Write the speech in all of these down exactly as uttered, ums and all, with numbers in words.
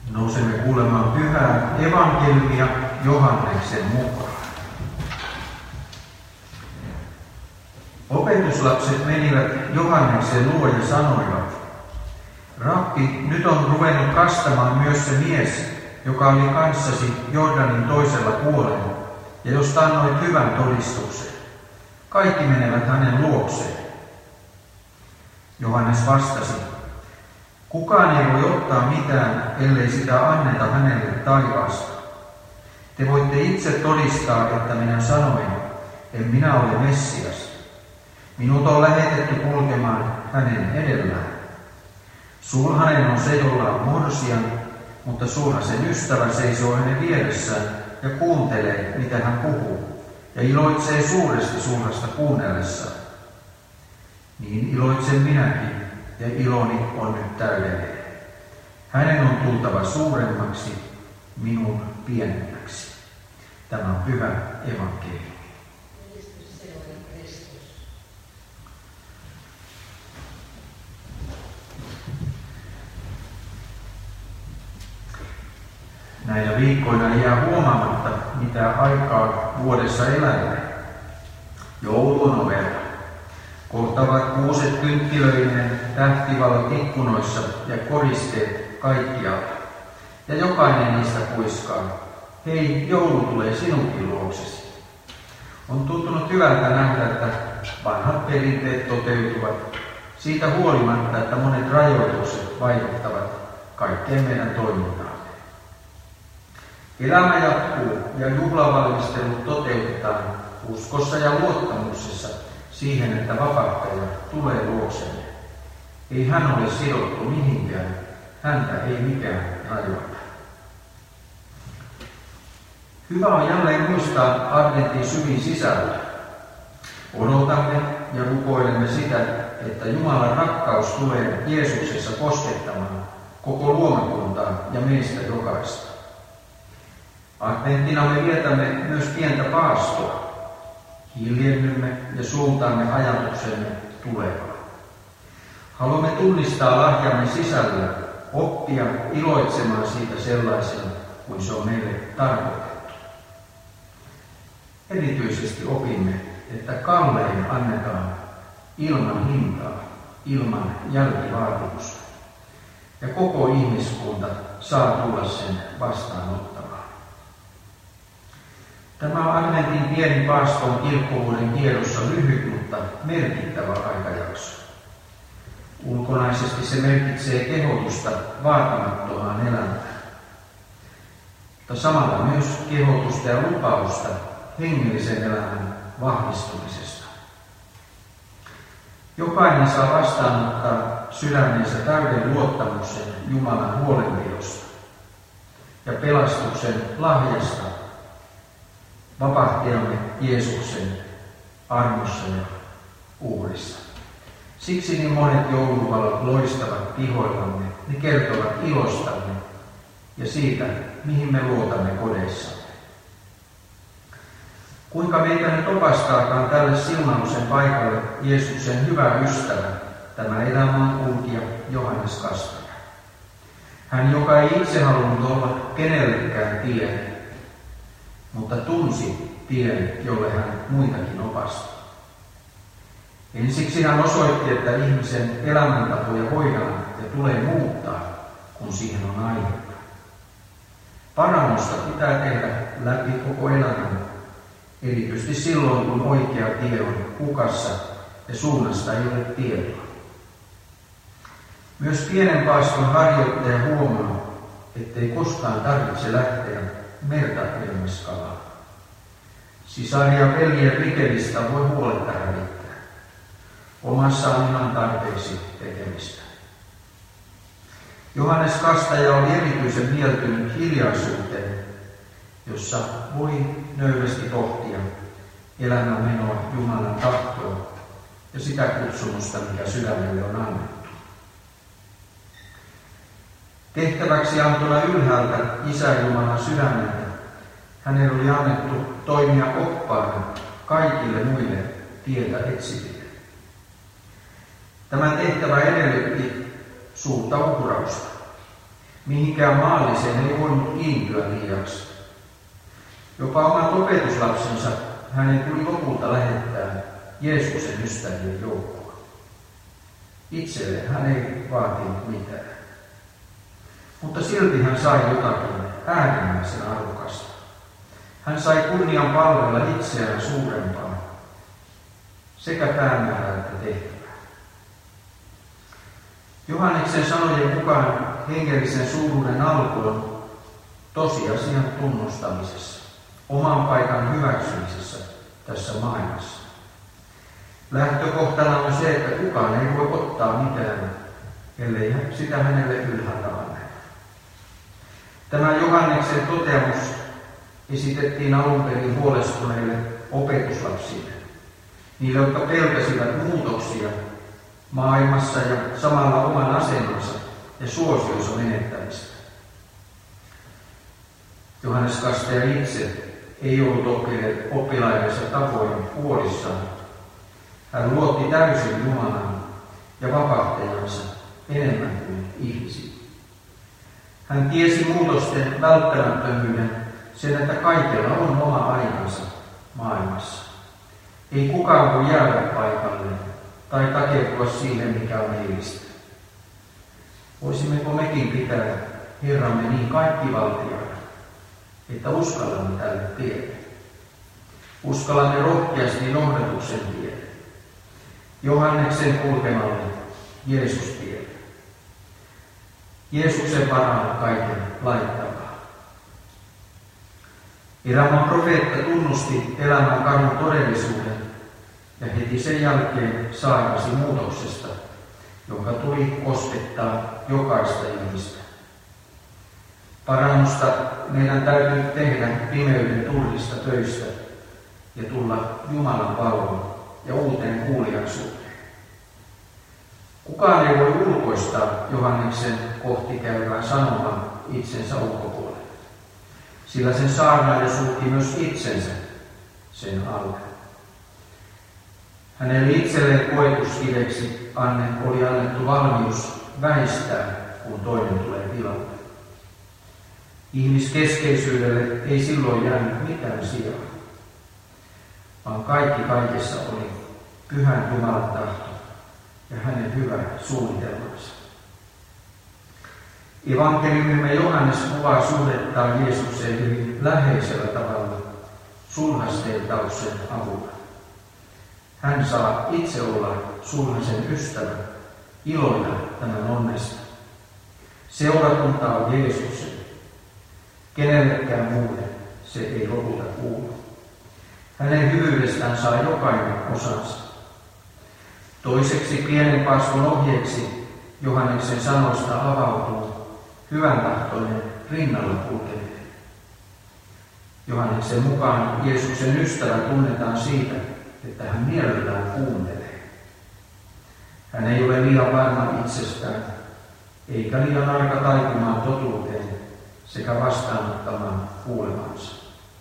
Nousemme kuulemaan pyhää evankeliumia Johanneksen mukaan. Opetuslapset menivät Johanneksen luo ja sanoivat: Rabbi, nyt on ruvennut kastamaan myös se mies, joka oli kanssasi Jordanin toisella puolella, ja josta annoit hyvän todistuksen. Kaikki menevät hänen luokseen. Johannes vastasi: Kukaan ei voi ottaa mitään, ellei sitä anneta hänelle taivaasta. Te voitte itse todistaa, että minä sanoin, en minä ole Messias. Minut on lähetetty kulkemaan hänen edellään. Sulhanen on se, jolla on morsian, mutta sulhasen ystävä seisoo hänen vieressään ja kuuntelee, mitä hän puhuu, ja iloitsee suuresti sulhasta kuunnellessaan. Niin iloitsen minäkin, ja iloni on nyt täydellinen. Hänen on tultava suuremmaksi, minun pienemmäksi. Tämä on pyhä evankeliumi. Näinä viikkoina jää huomaamatta, mitä aikaa vuodessa elämme. Joulu on ovella. Kohta ovat kuuset kynttilöinen, tähtivalot ikkunoissa ja koristeet kaikkialla. Ja jokainen niistä kuiskaa: hei, joulu tulee sinunkin luoksesi. On tuntunut hyvältä nähdä, että vanhat perinteet toteutuvat, siitä huolimatta, että monet rajoitukset vaikuttavat kaikkeen meidän toimintaan. Elämä jatkuu ja juhlavalmistelut toteutetaan uskossa ja luottamuksessa siihen, että vapahtaja tulee luoksemme. Ei hän ole sidottu mihinkään, häntä ei mikään rajoita. Hyvä on jälleen muistaa adventin syvin sisältö. Odotamme ja rukoilemme sitä, että Jumalan rakkaus tulee Jeesuksessa koskettamaan koko luomakuntaa ja meistä jokaista. Adventtina me vietämme myös pientä paastoa. Hiljennymme ja suuntaamme ajatuksemme tulevaan. Haluamme tunnistaa lahjamme sisällä, oppia iloitsemaan siitä sellaisena kuin se on meille tarkoitettu. Erityisesti opimme, että kallein annetaan ilman hintaa, ilman jälkivaatimusta. Ja koko ihmiskunta saa tulla sen vastaanottamaan. Tämä adventin pieni paaston kirkkovuoden tiedossa lyhyt, mutta merkittävä aikajakso. Ulkonaisesti se merkitsee kehotusta vaatimattomaan elämään, mutta samalla myös kehotusta ja lupausta hengellisen elämän vahvistumisesta. Jokainen saa vastaanottaa sydämensä täyden luottamuksen Jumalan huolenpidosta ja pelastuksen lahjasta vapahtajamme Jeesuksen armossa ja uhrissa. Siksi niin monet jouluvalot loistavat pihoillamme, ne kertovat ilostamme ja siitä, mihin me luotamme kodeissamme. Kuinka meitä nyt opastaakaan tälle siunauksen paikalle Jeesuksen hyvä ystävä, tämä elämän kulkija Johannes Kastaja. Hän, joka ei itse halunnut olla kenellekään tie, mutta tunsi tien, jolle hän muitakin opasti. Ensiksi hän osoitti, että ihmisen elämäntapoja voidaan ja tulee muuttaa, kun siihen on aihetta. Parannusta pitää tehdä läpi koko elämän, erityisesti silloin, kun oikea tie on hukassa ja suunnasta ei ole tietoa. Myös pienen paaston harjoittaja huomaa, ettei koskaan tarvitse lähteä merta elämässä kalaa. Sisar ja veljen rikevistä voi huoletta hävittää. Omassa on ihan tarpeeksi tekemistä. Johannes Kastaja oli erityisen mieltynyt hiljaisuuteen, jossa voi nöyrästi pohtia elämän menoa Jumalan tahtoa ja sitä kutsumusta, mikä sydämelle on annettu. Tehtäväksi antona ylhäältä Isä Jumalan sydämeltä hänelle oli annettu toimia oppaana kaikille muille tietä etsiville. Tämä tehtävä edellytti suurta uhrausta. Mihinkään maalliseen ei voinut kiintyä liiaksi. Jopa omat opetuslapsensa hänen tuli lopulta lähettää Jeesuksen ystävien joukkoon. Itselleen hän ei vaatinut mitään. Mutta silti hän sai jotakin äärimmäisen arvokasta. Hän sai kunnian palvella itseään suurempaa sekä päämäärää että tehtävää. Johanneksen sanojen mukaan hengellisen suuruuden alku on tosiasian tunnustamisessa, oman paikan hyväksymisessä tässä maailmassa. Lähtökohtana on se, että kukaan ei voi ottaa mitään, ellei sitä hänelle ylhäältä anneta. Tämä Johanneksen toteamus esitettiin alun perin huolestuneille opetuslapsille, niille, jotka pelkäsivät muutoksia maailmassa ja samalla oman asemansa ja suosionsa menettämistä. Johannes Kastaja itse ei ollut oppilaidensa tavoin huolissaan. Hän luotti täysin Jumalan ja vapahtajansa enemmän kuin ihmisiin. Hän tiesi muutosten välttämättömyyden, sen, että kaikella on oma aikansa maailmassa. Ei kukaan voi jäädä paikalleen tai takertua siihen, mikä on eilistä. Voisimmeko mekin pitää Herramme niin kaikkivaltiaana, että uskallamme tälle tielle? Uskallamme rohkeasti nohdatuksen tielle, Johanneksen kulkemalle Jeesus-tielle. Jeesuksen varaan kaiken laittavaa. Erämaan profeetta tunnusti elämän kadun todellisuuden ja heti sen jälkeen saarnasi muutoksesta, jonka tuli koskettaa jokaista ihmistä. Parannusta meidän täytyy tehdä pimeyden turhista töistä ja tulla Jumalan valvoon ja uuteen kuuliaisuuteen. Kukaan ei voi ulkoistaa Johanneksen kohti käyvää sanomaa itsensä ulkopuolelle, sillä sen saarnaaja sulki myös itsensä sen alle. Hänelle itselleen koetuskiveksi anne oli annettu valmius väistää, kun toinen tulee tilalle. Ihmiskeskeisyydelle ei silloin jäänyt mitään sijaa, vaan kaikki kaikessa oli pyhän Jumalan tahto ja hänen hyvä suunnitelmansa. Evankeliumimme Johannes kuvaa suhdettaan Jeesukseen hyvin läheisellä tavalla sulhasteiltauksen avulla. Hän saa itse olla sulhasen ystävä, iloita tämän onnesta. Seurakunta on Jeesuksen. Kenellekään muulle se ei lopulta kuulu. Hänen hyvyydestään saa jokainen osansa. Toiseksi pienen paskun ohjeeksi Johanneksen sanoista avautuu hyvän tahtoinen rinnalla kulkeminen. Johanneksen mukaan Jeesuksen ystävä tunnetaan siitä, että hän mielellään kuuntelee. Hän ei ole liian varma itsestään, eikä liian arka taipumaan totuuteen sekä vastaanottamaan kuulemansa.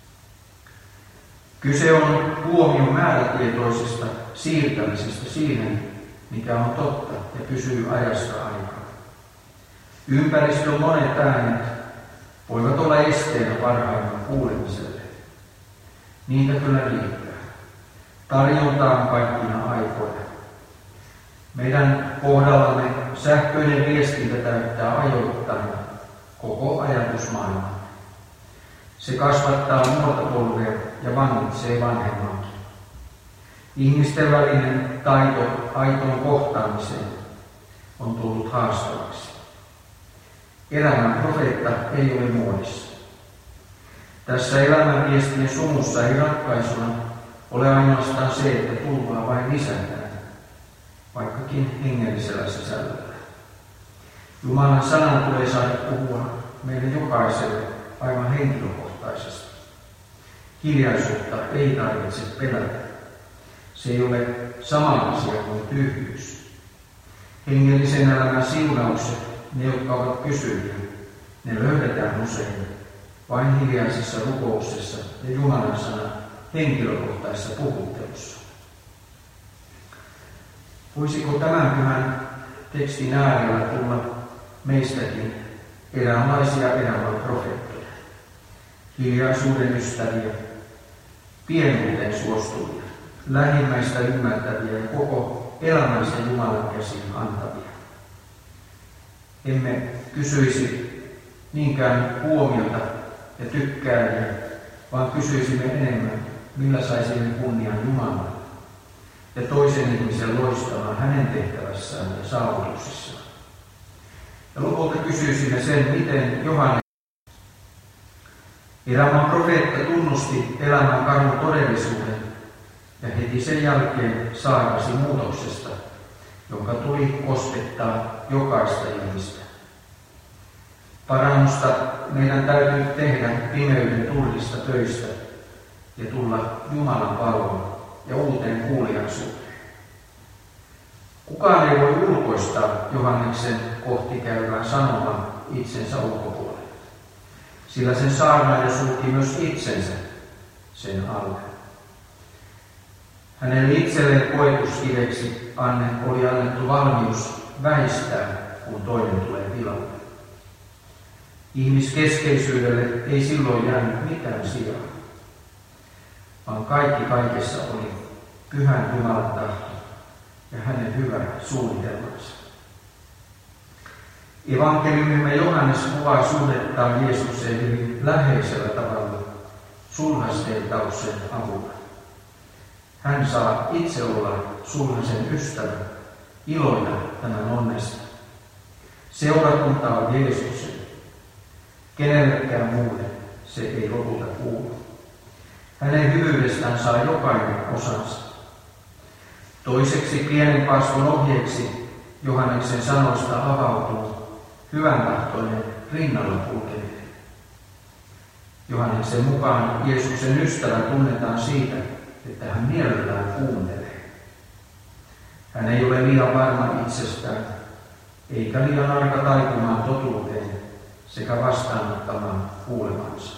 Kyse on huomion määrätietoisesta siirtämisestä siihen, mikä on totta ja pysyy ajasta aikaa. Ympäristön monet äänet voivat olla esteenä parhaimman kuulemiselle. Niitä kyllä riittää. Tarjontaan kaikkina aikoina. Meidän kohdallamme sähköinen viestintä täyttää ajoittain koko ajatusmaailman. Se kasvattaa nuorta polvea ja vangitsee vanhemmankin. Ihmisten välinen taito aitoon kohtaamiseen on tullut haastavaksi. Elämän profeetta ei ole muodissa. Tässä elämän viestien sumussa ei ratkaisuna ole ainoastaan se, että tulvaa vain lisätään, vaikkakin hengellisellä sisällöllä. Jumalan sanan tulee saada puhua meille jokaiselle aivan henkilökohtaisesti. Hiljaisuutta ei tarvitse pelätä. Se ei ole sama asia kuin tyhjyys. Hengellisen elämän siunaukset, ne jotka ovat kysyviä, ne löydetään usein vain hiljaisessa rukouksessa ja Jumalan sanan henkilökohtaisessa puhuttelussa. Voisiko tämän pyhän tekstin äärellä tulla meistäkin eräänlaisia elämän profeettoja, hiljaisuuden ystäviä, pienuuteen suostuvia, lähimmäistä ymmärtäviä ja koko elämänsä Jumalan käsin antavia. Emme kysyisi niinkään huomiota ja tykkääjiä, vaan kysyisimme enemmän, millä saisimme kunnian Jumalalle ja toisen ihmisen loistamaan hänen tehtävässään ja saavutuksissaan. Ja lopulta kysyisimme sen, miten Johannes, elämän profeetta, tunnusti elämän karun todellisuuden ja heti sen jälkeen saarnasi muutoksesta, jonka tuli koskettaa jokaista ihmistä. Parannusta meidän täytyy tehdä pimeyden tullista töistä ja tulla Jumalan valvoon ja uuteen kuuliaisuuteen. Kukaan ei voi ulkoistaa Johanneksen kohti käyvää sanomaa itsensä ulkopuolelle, sillä sen saarnaaja sulki myös itsensä sen alle. Hänelle itselleen koetuskiveksi anne oli annettu valmius väistää, kun toinen tulee tilalle. Ihmiskeskeisyydelle ei silloin jäänyt mitään sijaa, vaan kaikki kaikessa oli pyhän Jumalan tahto ja hänen hyvä suunnitelmansa. Evankeliumimme Johannes kuvaa suhdettaan Jeesukseen hyvin läheisellä tavalla sulhasteiltauksen avulla. Hän saa itse olla sulhasen ystävä, iloita tämän onnesta. Seurakunta on Jeesuksen. Kenellekään muulle se ei lopulta kuulu. Hänen hyvyydestään saa jokainen osansa. Toiseksi pienen paaston ohjeeksi Johanneksen sanoista avautuu hyvän tahtoinen rinnalla kulkeminen. Johanneksen mukaan Jeesuksen ystävä tunnetaan siitä, että hän mielellään kuuntelee. Hän ei ole liian varma itsestään, eikä liian arka taipumaan totuuteen sekä vastaanottamaan kuulemansa.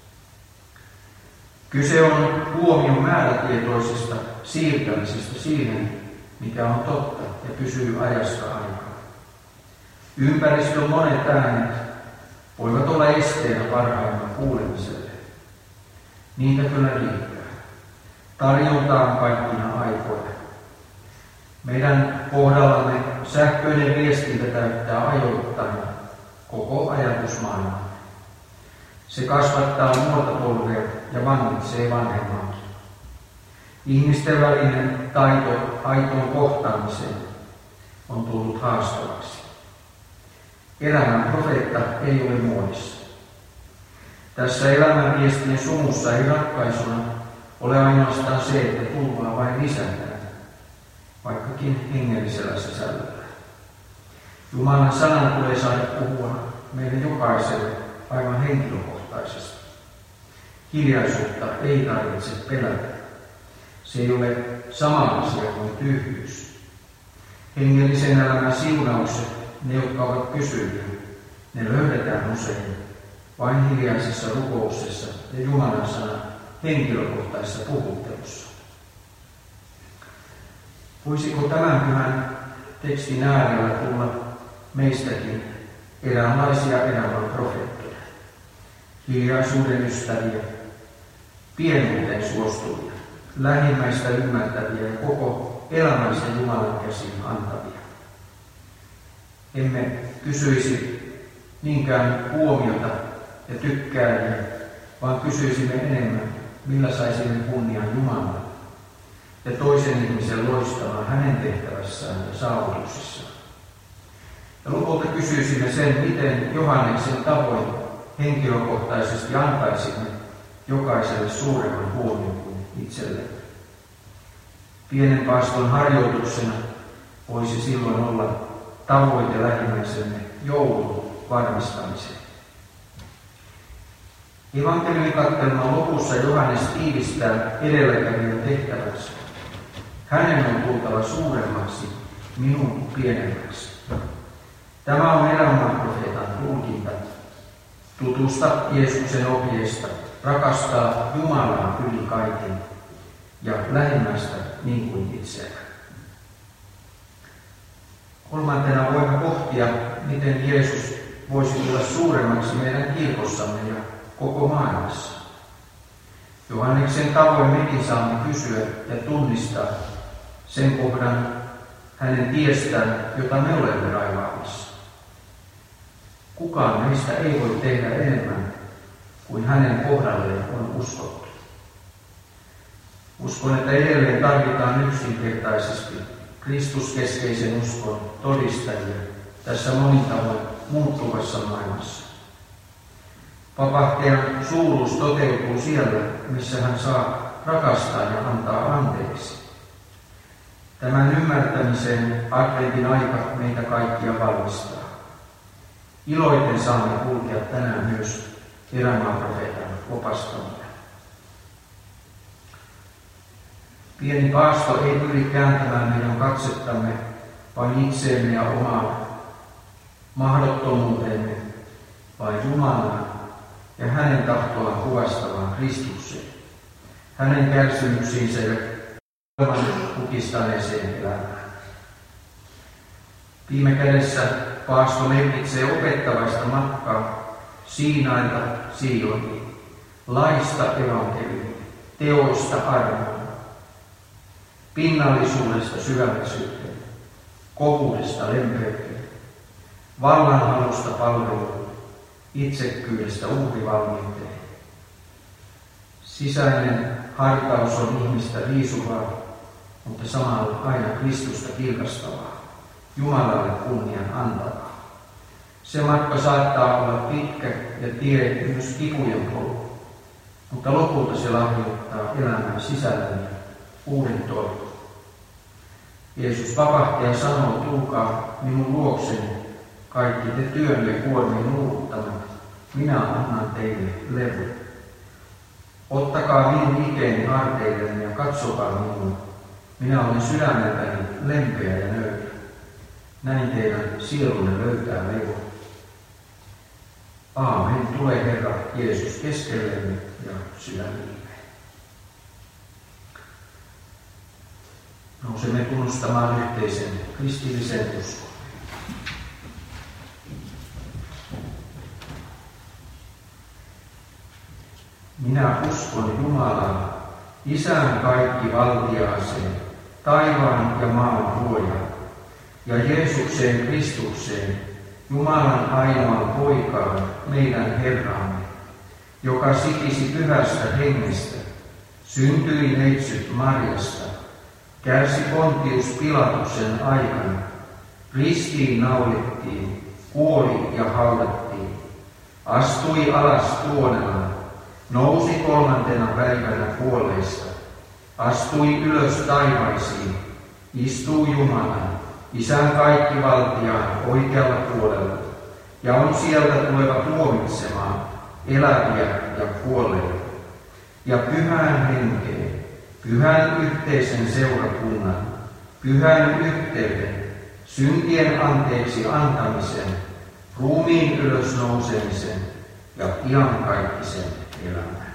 Kyse on huomion määrätietoisesta siirtämisestä siihen, mikä on totta ja pysyy ajasta aikaa. Ympäristön monet äänet voivat olla esteenä parhaimman kuulemiselle. Niitä kyllä riittää. Tarjontaan kaikkina aikoina. Meidän kohdallamme sähköinen viestintä täyttää ajoittain koko ajatusmaailmaa. Se kasvattaa nuorta polvea ja vangitsee vanhemmankin. Ihmisten välinen taito aitoon kohtaamiseen on tullut haastavaksi. Elämän profeetta ei ole muodissa. Tässä elämän viestien sumussa ei ratkaisuna ole ainoastaan se, että tulvaa vain lisätään, vaikkakin hengellisellä sisällöllä. Jumalan sanan tulee saada puhua meille jokaiselle aivan henkilökohtaisesti. Hiljaisuutta ei tarvitse pelätä. Se ei ole sama asia kuin tyhjyys. Hengellisen elämän siunaukset, ne jotka ovat pysyviä, ne löydetään usein vain hiljaisessa rukouksessa ja Jumalan sanan henkilökohtaisessa puhuttelussa. Voisiko tämän pyhän tekstin äärellä tulla meistäkin eräänlaisia elämän profeettoja, hiljaisuuden ystäviä, pienuuteen suostuvia, lähimmäistä ymmärtäviä ja koko elämänsä Jumalan käsin antavia. Emme kysyisi niinkään huomiota ja tykkääjiä, vaan kysyisimme enemmän, millä saisimme kunnian Jumalalle ja toisen ihmisen loistamaan hänen tehtävässään ja saavutuksissaan. Ja lopulta kysyisimme sen, miten Johanneksen tavoin henkilökohtaisesti antaisimme jokaiselle suuremman huomion kuin itsellemme. Pienen paaston harjoituksena voisi silloin olla tavoite lähimmäisemme joulun varmistamiseen. Evankeliumikatkelman lopussa Johannes tiivistää edelläkävijän tehtävänsä. Hänen on tultava suuremmaksi, minun pienemmäksi. Tämä on elämän profeetan tulkinta. Tutusta Jeesuksen ohjeesta, rakastaa Jumalaa yli kaiken ja lähimmäistä niin kuin itseään. Kolmantena voimme pohtia, miten Jeesus voisi tulla suuremmaksi meidän kirkossamme ja koko maailmassa. Johanneksen tavoin mekin saamme kysyä ja tunnistaa sen kohdan hänen tiestään, jota me olemme raivaamassa. Kukaan meistä ei voi tehdä enemmän kuin hänen kohdalleen on uskottu. Uskon, että edelleen tarvitaan yksinkertaisesti kristuskeskeisen uskon todistajia tässä monin tavoin muuttuvassa maailmassa. Vapahtajan suuruus toteutuu siellä, missä hän saa rakastaa ja antaa anteeksi. Tämän ymmärtämiseen adventin aika meitä kaikkia valmistaa. Iloiten saamme kulkea tänään myös erämaaprofeetan opastamia. Pieni paasto ei pyri kääntämään meidän katsettamme vain itseemme ja omaan mahdottomuuteemme, vaan Jumalaan ja hänen tahtoaan kuvastavaan Kristukseen, hänen kärsimyksiinsä ja olevan kukistaneeseen elämään. Viime kädessä paasto merkitsee opettavaista matkaa Siinailta Sioniin, laista evankeliumiin, teoista armoon, pinnallisuudesta syvällisyyteen, kovuudesta lempeyteen, vallanhalusta palveluun, itsekkyydestä uhrivalmiuteen. Sisäinen hartaus on ihmistä riisuvaa, mutta samalla aina Kristusta kirkastavaa, Jumalalle kunnian antavaa. Se matka saattaa olla pitkä ja tie myös kipujen polku, mutta lopulta se lahjoittaa elämän sisällön ja uuden toivon. Jeesus vapahtaja sanoo, tulkaa minun luokseni, kaikki te työn ja kuormien nuuruttamat, minä annan teille levyn. Ottakaa minun ikeeni harteilleni ja katsokaa minua, minä olen sydämeltäni lempeä ja nöyrä. Näin teidän sielunne löytää levon. Aamen, tule Herra Jeesus keskellemme ja sydämiimme. Nousemme tunnustamaan yhteisen kristillisen uskon. Minä uskon Jumalaan, Isän kaikki valtiaaseen, taivaan ja maan luojaan, ja Jeesukseen Kristukseen, Jumalan ainoan poikaan, meidän Herramme, joka sikisi pyhästä hengestä, syntyi neitsyt Marjasta, kärsi Pontius Pilatuksen aikana, ristiin naulittiin, kuoli ja haudattiin, astui alas tuonelaan, nousi kolmantena päivänä kuolleista, astui ylös taivaisiin, istuu Jumalan, Isän kaikkivaltiaan oikealla puolella, ja on sieltä tuleva tuomitsemaan eläviä ja kuolleita, ja pyhään henkeen, pyhän yhteisen seurakunnan, pyhän yhteyden, syntien anteeksi antamisen, ruumiin ylösnousemisen ja iankaikkisen elämän.